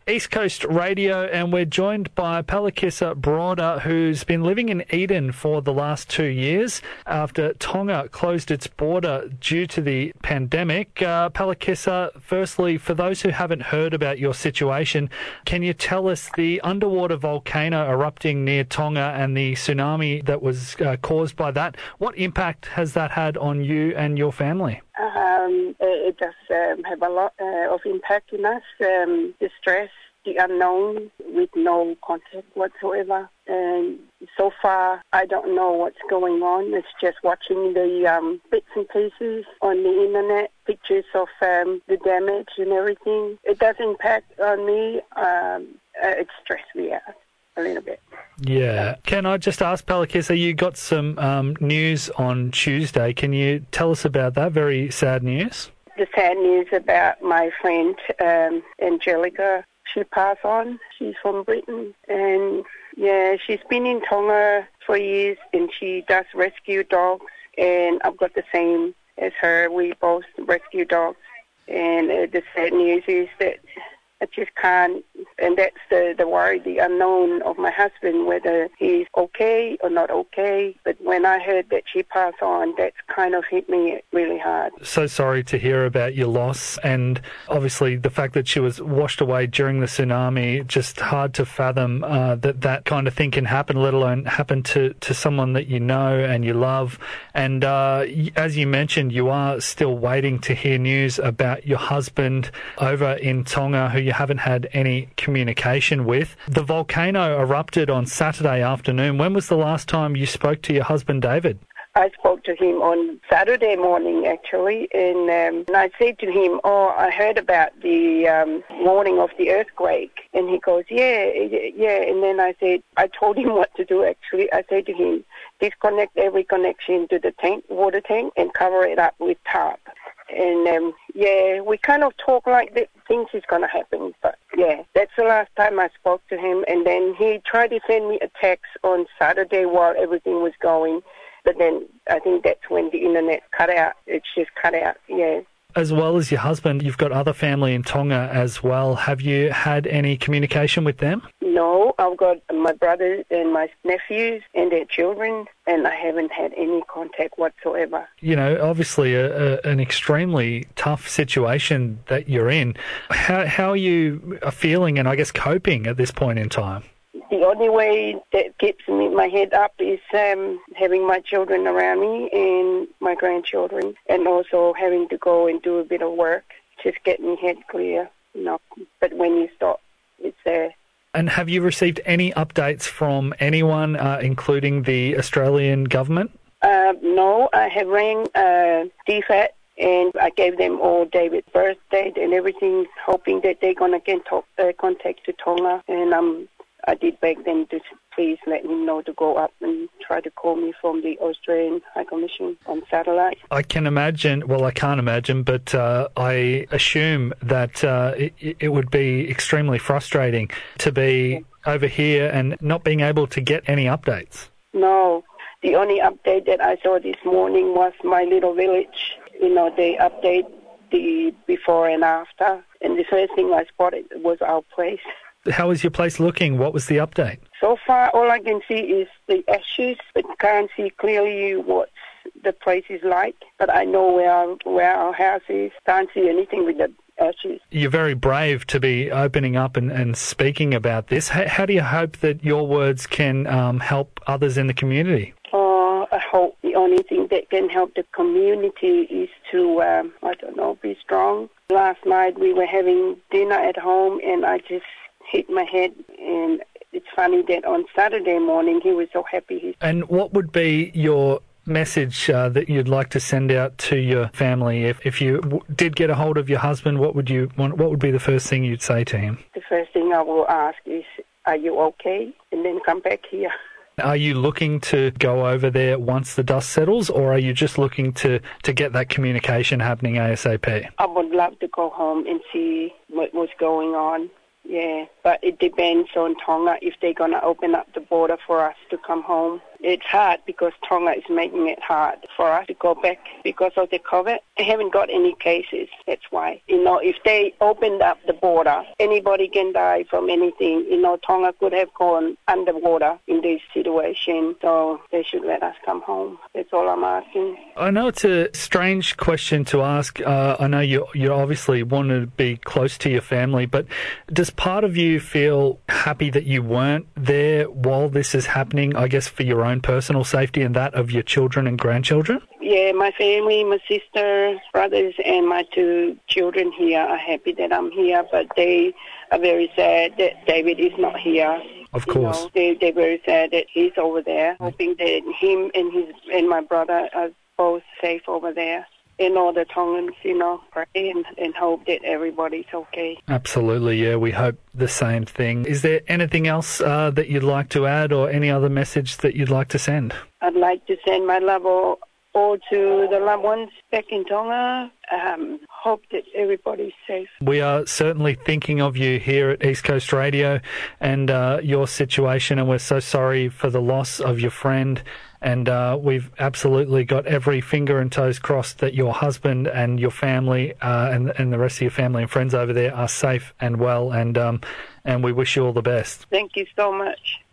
East Coast Radio, and we're joined by Palakissa Broader, who's been living in Eden for the last 2 years after Tonga closed its border due to the pandemic. Palakissa, firstly, for those who haven't heard about your situation, can you tell us the underwater volcano erupting near Tonga and the tsunami that was caused by that? What impact has that had on you and your family? It does have a lot of impact on us. The stress, the unknown, with no contact whatsoever. And so far, I don't know what's going on. It's just watching the bits and pieces on the internet, pictures of the damage and everything. It does impact on me. It stressed me out a little bit. Yeah. Can I just ask, Palakissa, you got some news on Tuesday. Can you tell us about that? Very sad news. The sad news about my friend Angelica. She passed on. She's from Britain. And, yeah, she's been in Tonga for years, and she does rescue dogs. And I've got the same as her. We both rescue dogs. And the sad news is that I just can't, and that's the worry, the unknown of my husband, whether he's okay or not okay. But when I heard that she passed on, that's kind of hit me really hard. So sorry to hear about your loss, and obviously the fact that she was washed away during the tsunami, just hard to fathom that kind of thing can happen, let alone happen to someone that you know and you love. And as you mentioned, you are still waiting to hear news about your husband over in Tonga, who you haven't had any communication with. The volcano erupted on Saturday afternoon. When was the last time you spoke to your husband, David? I spoke to him on Saturday morning, actually, and I said to him, I heard about the warning of the earthquake. And he goes, yeah. And then I told him what to do, actually. I said to him, disconnect every connection to the water tank, and cover it up with tarp. And, we kind of talk like that things is going to happen. But, yeah, that's the last time I spoke to him. And then he tried to send me a text on Saturday while everything was going. But then I think that's when the internet cut out. It's just cut out, yeah. As well as your husband, you've got other family in Tonga as well. Have you had any communication with them? No, I've got my brothers and my nephews and their children, and I haven't had any contact whatsoever. You know, obviously an extremely tough situation that you're in. How are you feeling and I guess coping at this point in time? The only way that keeps my head up is having my children around me and my grandchildren, and also having to go and do a bit of work, just get my head clear, But when you stop, it's there. And have you received any updates from anyone, including the Australian government? No, I have rang DFAT, and I gave them all David's birth date and everything, hoping that they're going to get contact to Tonga, and I did beg them to please let me know to go up and try to call me from the Australian High Commission on satellite. I can't imagine, but I assume that it would be extremely frustrating to be over here and not being able to get any updates. No, the only update that I saw this morning was my little village. They update the before and after, and the first thing I spotted was our place. How is your place looking? What was the update? So far, all I can see is the ashes, but can't see clearly what the place is like. But I know where our house is. Can't see anything with the ashes. You're very brave to be opening up and speaking about this. How do you hope that your words can help others in the community? I hope the only thing that can help the community is to, be strong. Last night we were having dinner at home, and I just hit my head, and it's funny that on Saturday morning he was so happy. And what would be your message that you'd like to send out to your family if you did get a hold of your husband? What would be the first thing you'd say to him? The first thing I will ask is, are you okay? And then come back here. Are you looking to go over there once the dust settles, or are you just looking to get that communication happening ASAP? I would love to go home and see what was going on. Yeah, but it depends on Tonga if they're going to open up the border for us to come home. it's hard because Tonga is making it hard for us to go back because of the COVID. They haven't got any cases. That's why. If they opened up the border, anybody can die from anything. Tonga could have gone underwater in this situation. So they should let us come home. That's all I'm asking. I know it's a strange question to ask. I know you obviously want to be close to your family, but does part of you feel happy that you weren't there while this is happening, I guess, for your own personal safety and that of your children and grandchildren? Yeah, my family, my sister, brothers, and my 2 children here are happy that I'm here, but they are very sad that David is not here. Of course. They're very sad that he's over there, hoping that him and my brother are both safe over there. And all the Tongans, pray and hope that everybody's okay. Absolutely, yeah. We hope the same thing. Is there anything else that you'd like to add or any other message that you'd like to send? I'd like to send my love all to the loved ones back in Tonga. Hope that everybody's safe. We are certainly thinking of you here at East Coast Radio and your situation, and we're so sorry for the loss of your friend. And we've absolutely got every finger and toes crossed that your husband and your family and the rest of your family and friends over there are safe and well, and we wish you all the best. Thank you so much.